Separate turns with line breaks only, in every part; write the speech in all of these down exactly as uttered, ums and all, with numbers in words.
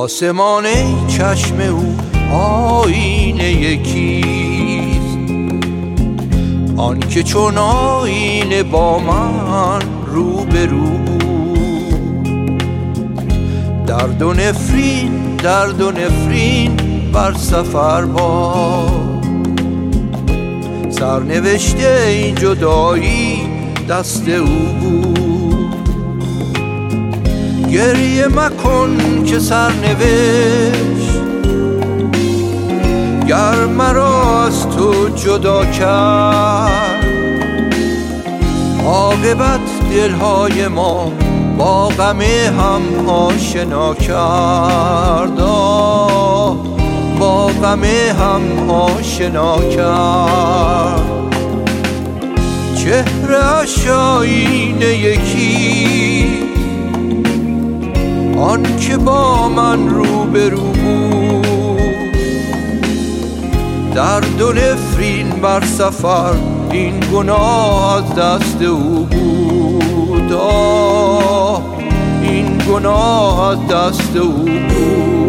آسمان چشم او آینه یکیست، آن که چون آینه با من روبرو بود. درد و نفرین درد و نفرین بر سفر با سرنوشته این جدایی دست او بود. گریه مکن که سرنوشت گر مرا از تو جدا کرد، عاقبت دلهای ما با غم هم آشنا کرد، با غم هم آشنا کرد. چهره اش آینه یکی، آن که با من روبرو بود. درد و نفرین بر سفر این گناه از دست او بود، آه این گناه از دست او بود.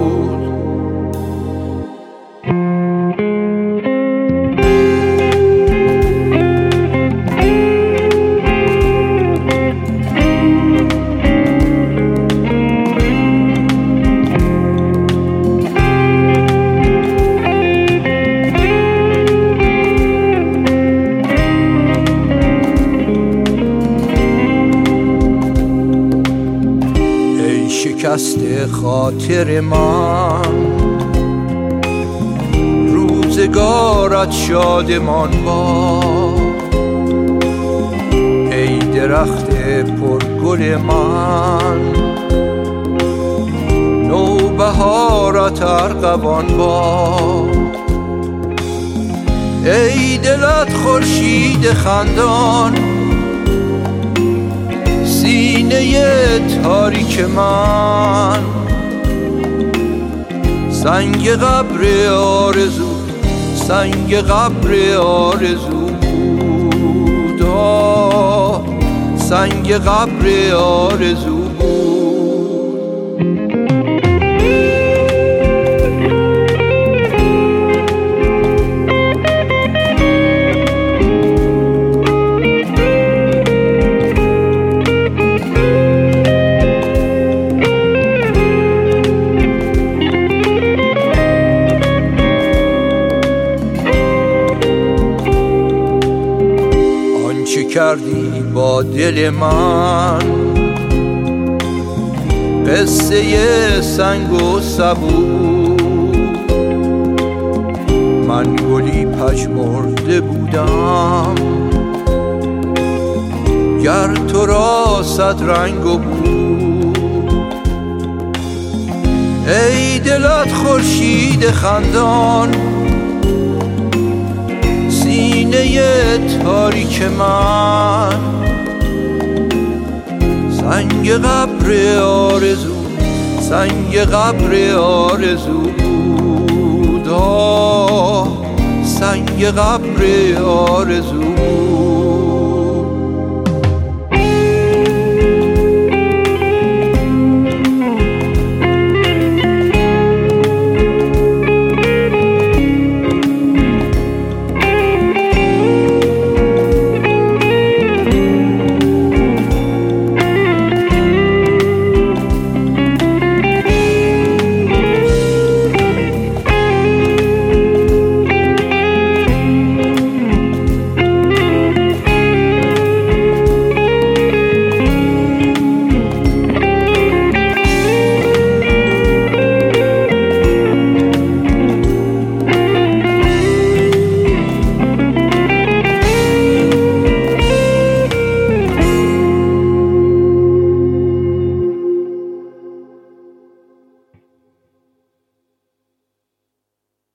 شکست خاطر من روزگارت شادمان باد، ای درخت پرگل من نوبهارت ارغوان باد. ای دلت خورشید خندان سینه تاریک من، سنگ قبر آرزو سنگ قبر آرزو بود، آه سنگ قبر آرزو بود. چه کردی با دل من قصه سنگ و سبو، من گلی پژمرده بودم گر تو را صد رنگ و بو. ای دلت خورشید خندان سینه تاریک من، سنگ قبر آرزو سنگ قبر آرزو بود، آه سنگ قبر آرزو.